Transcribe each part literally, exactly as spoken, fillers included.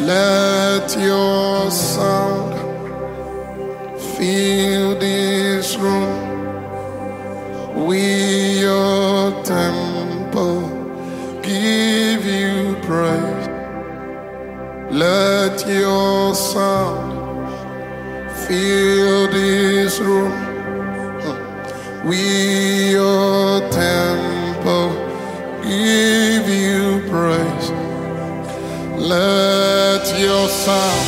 Let your sound fill this room. We, your temple, give you praise. Let your sound fill this room. We, your temple, give you praise. Let your sound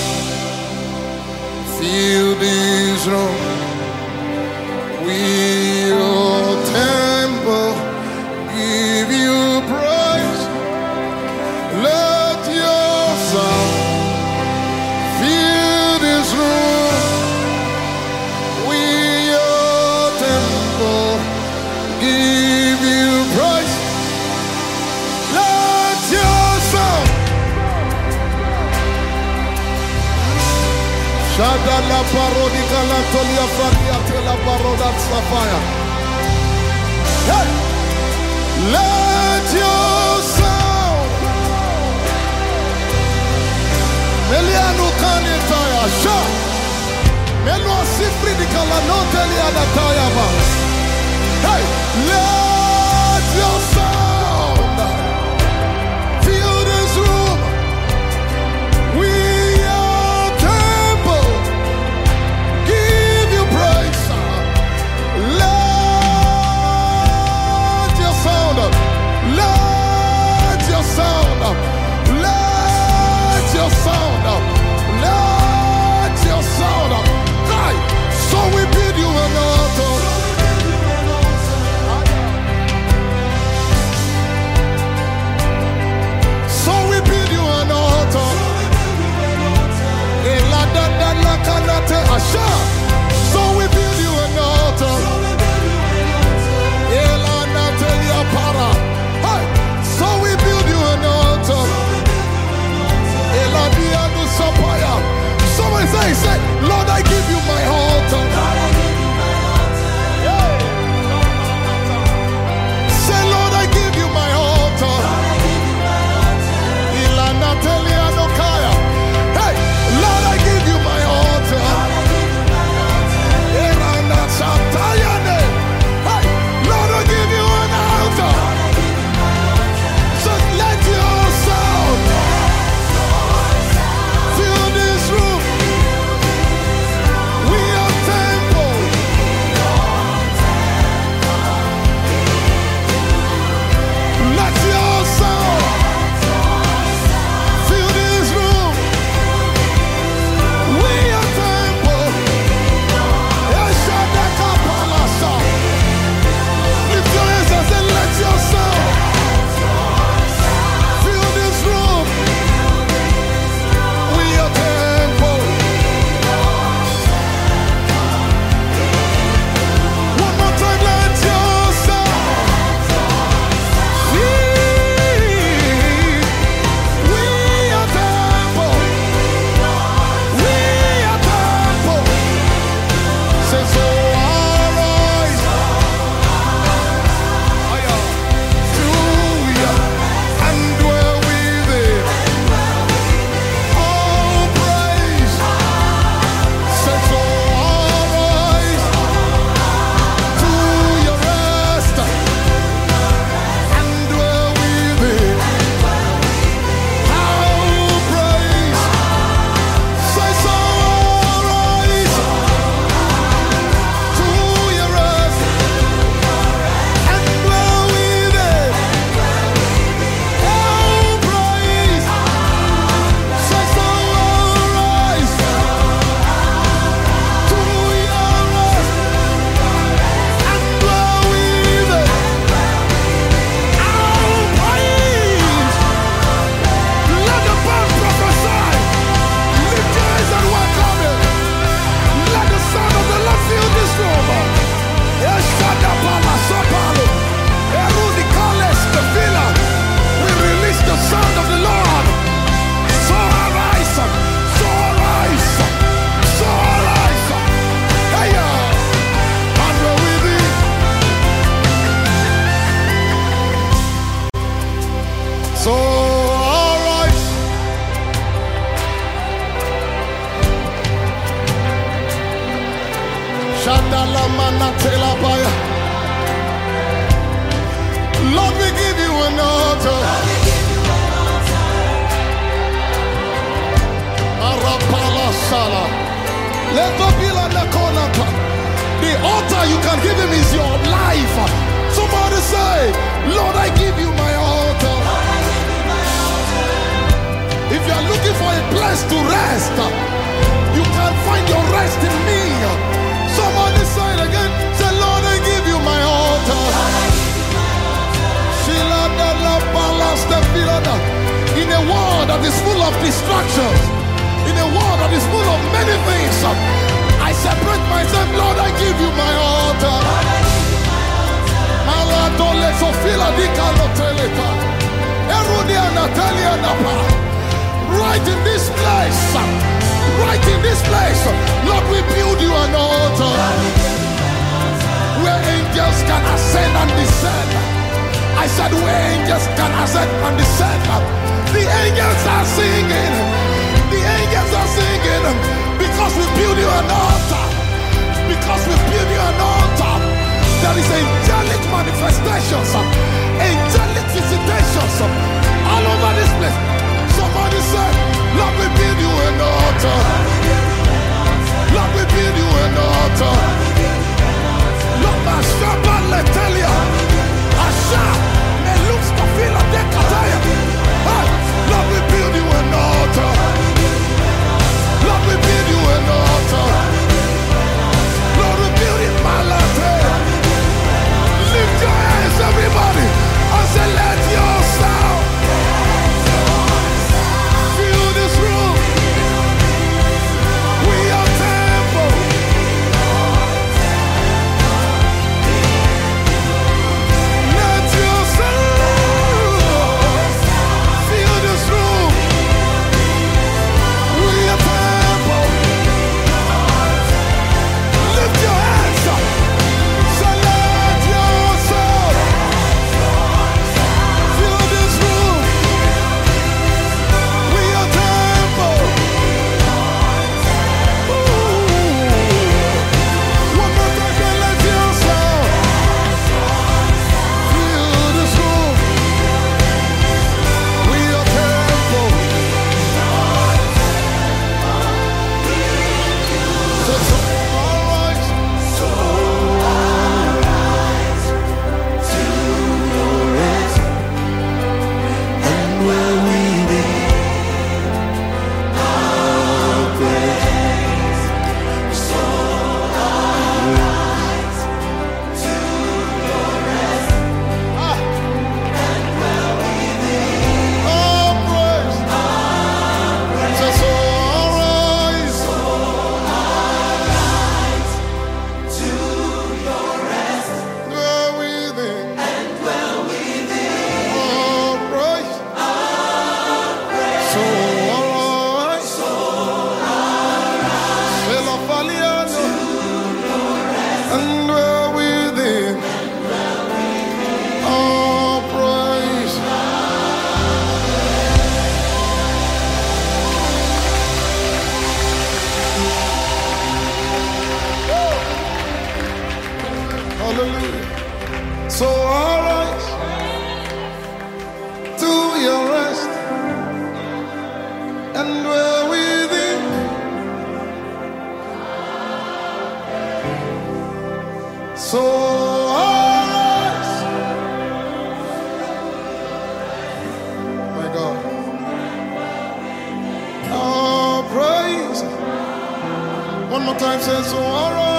fill this room. We, your temple, give you praise. Let your sound fill this room. We, your temple, give you praise. Let your sound. Shadala parodika la tolia faria tela paroda sapphire. Hey! Let your sound. Melianu kanetaya sha. Melo sifri dikala noteli adataya ba. Hey! Let your sound fill this room. We sound up, let your sound up. Hey, so we build you an altar. So we build you an altar. So we build you an altar. Hey, so we build you an altar. Somebody say, say, Lord, I give you my altar. Yeah. Say, Lord, I give you my altar. Hey, Lord, I give you my altar. Hey, Lord, I give you an altar. So let your sound fill this room. We Lord, we give you an altar. Let the bill on the corner. The altar you can give him is your life. Somebody say, Lord, I give you my altar. If you are looking for a place to rest, you can find your rest in me. Somebody say it again. Say, Lord, I give you my altar. In a world that is full of distractions, in a world that is full of many things, I separate myself. Lord, I give you my altar. Right in this place, right in this place, Lord, we build you an altar where angels can ascend and descend. I said where angels can ascend and descend. The angels are singing. The angels are singing because we build you an altar. Because we build you an altar. There is angelic manifestations, angelic visitations all over this place. Somebody said, Lord, we build you an altar. Lord, we build you an altar. Lord, my shepherd, let tell you. Asha, me looks to feel a decataya. Lord, we build you an altar. Lord, we build you an altar. Lord, we build it, my latte. Lift your hands, everybody, and say, let your sound fill this room. We are temple. Let your sound fill this room. We are temple. Lift your hands up. Say, let your sound fill this room. We are temple. Ooh. One more time, say, let your sound fill this room. We are temple. So, so, all right. All praise. So, so, all rise. Dwell within. All praise. So, all rise. Fill up Aliano. And dwell within. All praise. Hallelujah. So arise to your rest and dwell within. So arise, my God. All praise. One more time, say so arise.